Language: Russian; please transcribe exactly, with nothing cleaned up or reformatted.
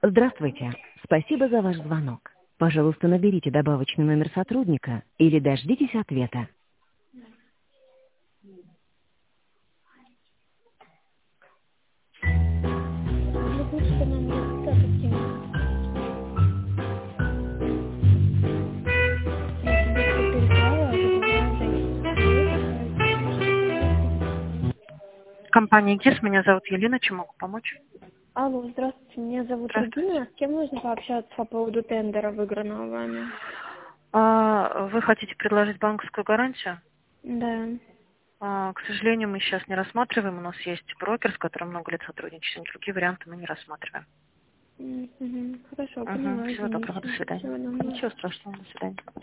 Здравствуйте. Спасибо за ваш звонок. Пожалуйста, наберите добавочный номер сотрудника или дождитесь ответа. Компания ГИС, меня зовут Елена, чем могу помочь? Алло, здравствуйте, меня зовут Регина. С кем нужно пообщаться по поводу тендера, выигранного вами? А, вы хотите предложить банковскую гарантию? Да. А, к сожалению, мы сейчас не рассматриваем. У нас есть брокер, с которым много лет сотрудничаем. Другие варианты мы не рассматриваем. Угу. Хорошо, Угу. поняла, Всего доброго, извините. до свидания. Всего доброго. Ничего страшного, до свидания.